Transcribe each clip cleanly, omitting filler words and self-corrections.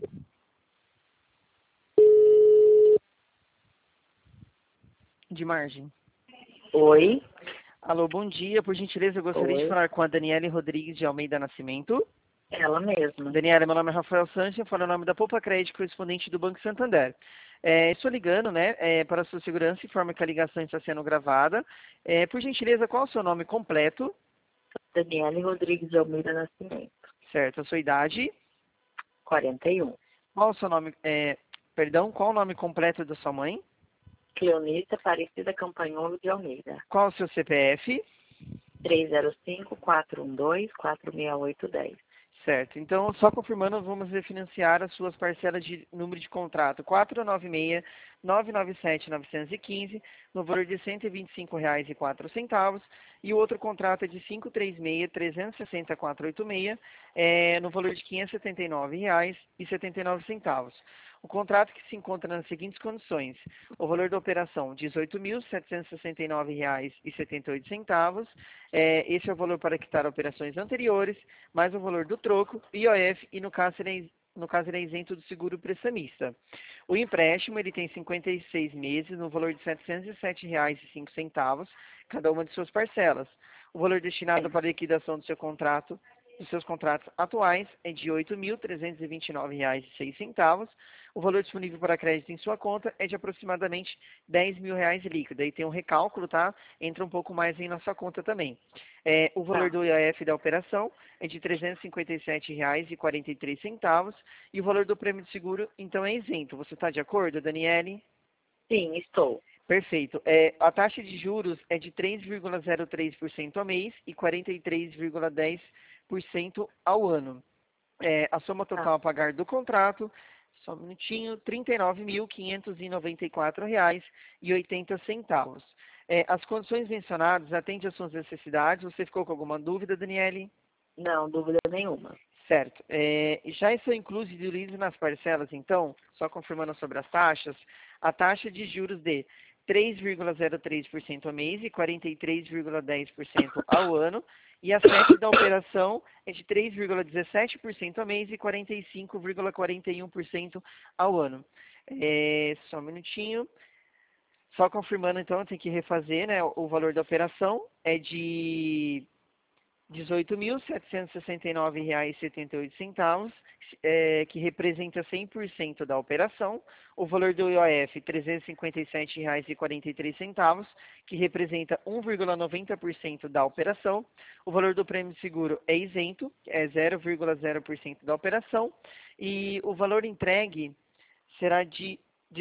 De margem. Oi. Alô, bom dia. Por gentileza, eu gostaria de Oi. falar com a Daniele Rodrigues de Almeida Nascimento. Ela mesma. Daniela, meu nome é Rafael Sanches, eu falo o nome da Poupa Crédito, correspondente do Banco Santander. Estou ligando, né, para a sua segurança, informa que a ligação está sendo gravada. Por gentileza, qual é o seu nome completo? Daniele Rodrigues de Almeida Nascimento. Certo, a sua idade? 41. Qual o seu nome, qual o nome completo da sua mãe? Cleonice Aparecida Campanholo de Almeida. Qual o seu CPF? 305-412-46810. Certo. Então, só confirmando, vamos refinanciar as suas parcelas de número de contrato 496-997-915, no valor de R$ 125,04, e o outro contrato é de 536-360-486, no valor de R$ 579,79. O contrato que se encontra nas seguintes condições: o valor da operação R$ 18.769,78. Esse é o valor para quitar operações anteriores, mais o valor do troco, IOF, e no caso ele é isento do seguro prestamista. O empréstimo ele tem 56 meses, no valor de R$ 707,05, cada uma de suas parcelas. O valor destinado para a liquidação do seu contrato, dos seus contratos atuais, é de R$ 8.329,06. O valor disponível para crédito em sua conta é de aproximadamente R$ 10.000 líquido. Aí tem um recálculo, tá? Entra um pouco mais aí na sua conta também. O valor do IOF da operação é de R$ 357,43, e o valor do prêmio de seguro, então, é isento. Você está de acordo, Daniele? Sim, estou. Perfeito. A taxa de juros é de 3,03% ao mês e 43,10% ao ano. A soma total a pagar do contrato, só um minutinho, R$ 39.594,80. As condições mencionadas atendem às suas necessidades. Você ficou com alguma dúvida, Daniele? Não, dúvida nenhuma. Certo. Já estão incluídos nas parcelas, então, só confirmando sobre as taxas, a taxa de juros de 3,03% ao mês e 43,10% ao ano, e a sete da operação é de 3,17% ao mês e 45,41% ao ano. Só um minutinho. Só confirmando, então, tem que refazer, né? O valor da operação é de R$ 18.769,78, que representa 100% da operação. O valor do IOF, R$ 357,43, que representa 1,90% da operação. O valor do prêmio de seguro é isento, é 0,0% da operação. E o valor entregue será de R$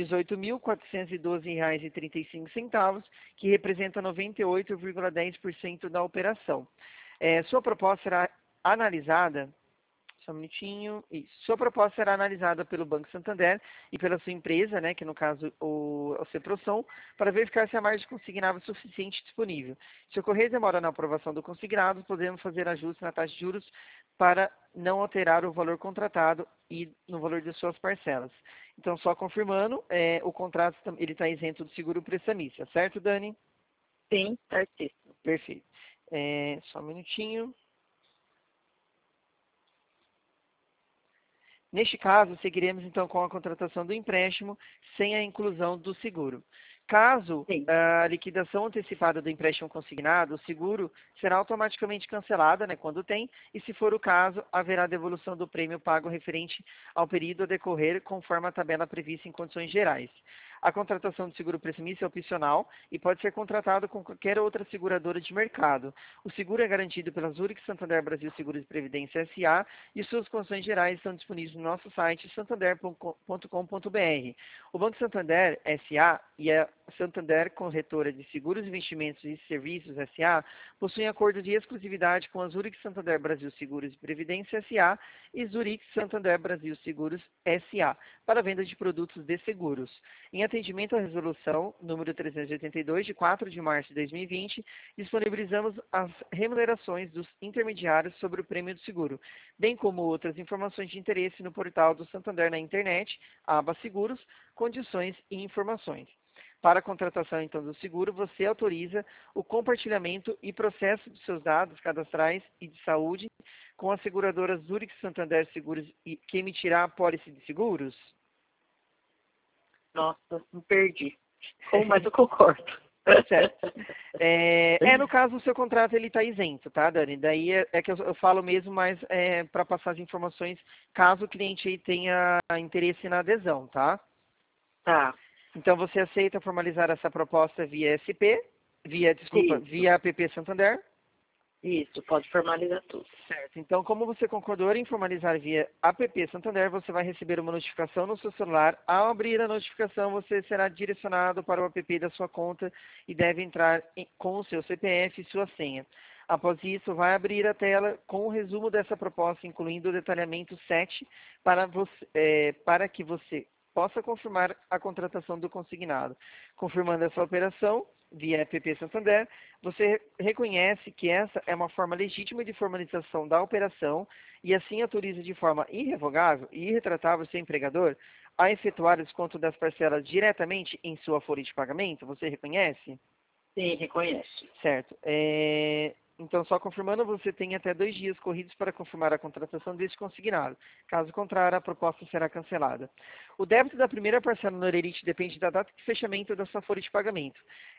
18.412,35, que representa 98,10% da operação. Sua proposta será analisada, só um minutinho, isso. Sua proposta será analisada pelo Banco Santander e pela sua empresa, né, que no caso o Ceprosom, para verificar se a margem consignada é suficiente disponível. Se ocorrer demora na aprovação do consignado, podemos fazer ajuste na taxa de juros para não alterar o valor contratado e no valor de suas parcelas. Então, só confirmando, o contrato ele está isento do seguro prestamista, certo, Dani? Sim, certíssimo. Perfeito. Só um minutinho. Neste caso, seguiremos então com a contratação do empréstimo sem a inclusão do seguro. Caso a liquidação antecipada do empréstimo consignado, o seguro será automaticamente cancelado, né, quando tem, e se for o caso, haverá devolução do prêmio pago referente ao período a decorrer, conforme a tabela prevista em condições gerais. A contratação do seguro prestamista é opcional e pode ser contratado com qualquer outra seguradora de mercado. O seguro é garantido pela Zurich Santander Brasil Seguros de Previdência S.A. e suas condições gerais estão disponíveis no nosso site santander.com.br. O Banco Santander S.A. e a Santander Corretora de Seguros, Investimentos e Serviços S.A. possuem acordo de exclusividade com a Zurich Santander Brasil Seguros de Previdência S.A. e Zurich Santander Brasil Seguros S.A. para venda de produtos de seguros. Em atendimento à resolução número 382, de 4 de março de 2020, disponibilizamos as remunerações dos intermediários sobre o prêmio do seguro, bem como outras informações de interesse no portal do Santander na internet, aba Seguros, Condições e Informações. Para a contratação, então, do seguro, você autoriza o compartilhamento e processo dos seus dados cadastrais e de saúde com as seguradoras Zurich Santander Seguros e que emitirá a pólice de seguros? Nossa, me perdi. Mas eu concordo. Certo. No caso, o seu contrato ele está isento, tá, Dani? Daí é que eu falo mesmo, mas para passar as informações, caso o cliente aí tenha interesse na adesão, tá? Tá. Então, você aceita formalizar essa proposta via via app Santander? Isso, pode formalizar tudo. Certo. Então, como você concordou em formalizar via app Santander, você vai receber uma notificação no seu celular. Ao abrir a notificação, você será direcionado para o app da sua conta e deve entrar com o seu CPF e sua senha. Após isso, vai abrir a tela com o resumo dessa proposta, incluindo o detalhamento 7, para que você possa confirmar a contratação do consignado. Confirmando essa operação via app Santander, você reconhece que essa é uma forma legítima de formalização da operação e assim autoriza de forma irrevogável e irretratável seu empregador a efetuar o desconto das parcelas diretamente em sua folha de pagamento? Você reconhece? Sim, reconheço. Certo. Então, só confirmando, você tem até 2 dias corridos para confirmar a contratação deste consignado. Caso contrário, a proposta será cancelada. O débito da primeira parcela no Olerite depende da data de fechamento da sua folha de pagamento.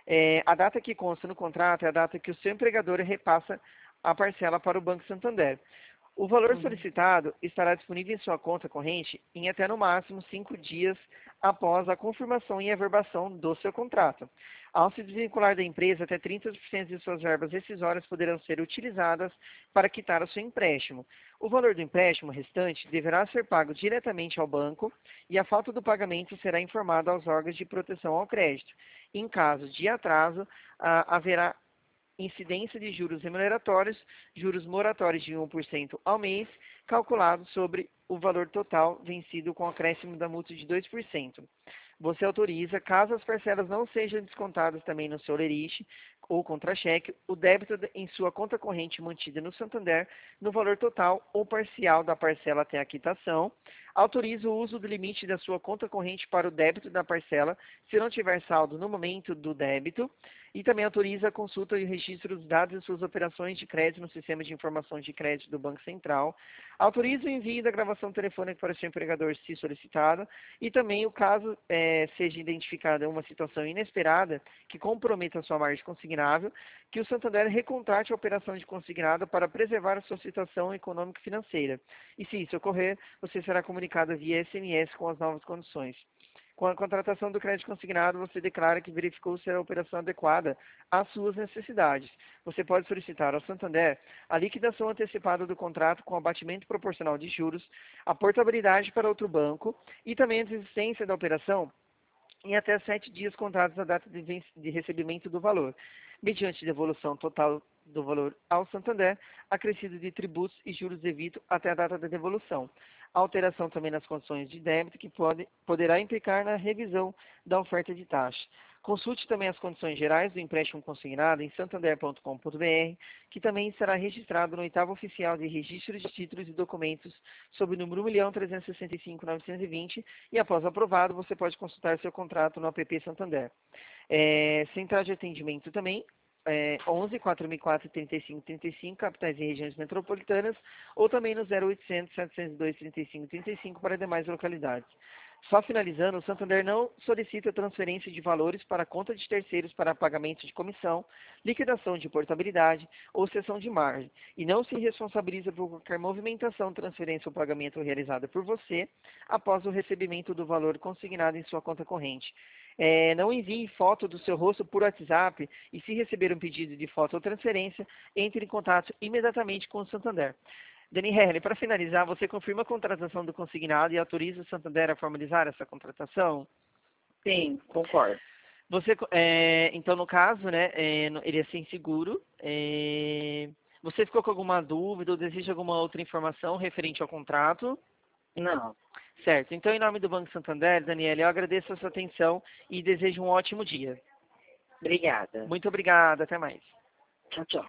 A data que consta no contrato é a data que o seu empregador repassa a parcela para o Banco Santander. O valor solicitado estará disponível em sua conta corrente em até no máximo 5 dias após a confirmação e averbação do seu contrato. Ao se desvincular da empresa, até 30% de suas verbas rescisórias poderão ser utilizadas para quitar o seu empréstimo. O valor do empréstimo restante deverá ser pago diretamente ao banco e a falta do pagamento será informada aos órgãos de proteção ao crédito. Em caso de atraso, haverá incidência de juros remuneratórios, juros moratórios de 1% ao mês, calculado sobre o valor total vencido com acréscimo da multa de 2%. Você autoriza, caso as parcelas não sejam descontadas também no seu Olerite ou contra-cheque, o débito em sua conta corrente mantida no Santander no valor total ou parcial da parcela até a quitação. Autoriza o uso do limite da sua conta corrente para o débito da parcela se não tiver saldo no momento do débito. E também autoriza a consulta e o registro dos dados de suas operações de crédito no sistema de informações de crédito do Banco Central. Autoriza o envio da gravação telefônica para o seu empregador, se solicitado. E também, o caso seja identificada uma situação inesperada que comprometa a sua margem consignável, que o Santander recontrate a operação de consignado para preservar a sua situação econômica e financeira. E se isso ocorrer, você será comunicado via SMS com as novas condições. Com a contratação do crédito consignado, você declara que verificou se a operação adequada às suas necessidades. Você pode solicitar ao Santander a liquidação antecipada do contrato com abatimento proporcional de juros, a portabilidade para outro banco e também a desistência da operação em até 7 dias contados da data de recebimento do valor, mediante devolução total do valor ao Santander, acrescido de tributos e juros devido até a data da devolução. Alteração também nas condições de débito que poderá implicar na revisão da oferta de taxa. Consulte também as condições gerais do empréstimo consignado em santander.com.br, que também será registrado no 8º Oficial de Registro de Títulos e Documentos, sob o número 1.365.920, e após aprovado, você pode consultar seu contrato no app Santander. Central de atendimento também, 11 4004 35 35, capitais e regiões metropolitanas, ou também no 0800 702 35 35 para demais localidades. Só finalizando, o Santander não solicita transferência de valores para a conta de terceiros para pagamento de comissão, liquidação de portabilidade ou cessão de margem, e não se responsabiliza por qualquer movimentação, transferência ou pagamento realizada por você após o recebimento do valor consignado em sua conta corrente. Não envie foto do seu rosto por WhatsApp e, se receber um pedido de foto ou transferência, entre em contato imediatamente com o Santander. Daniele, para finalizar, você confirma a contratação do consignado e autoriza o Santander a formalizar essa contratação? Sim, concordo. Então, no caso, né, ele é sem seguro. Você ficou com alguma dúvida ou deseja alguma outra informação referente ao contrato? Não. Certo. Então, em nome do Banco Santander, Daniela, eu agradeço a sua atenção e desejo um ótimo dia. Obrigada. Muito obrigado. Até mais. Tchau, tchau.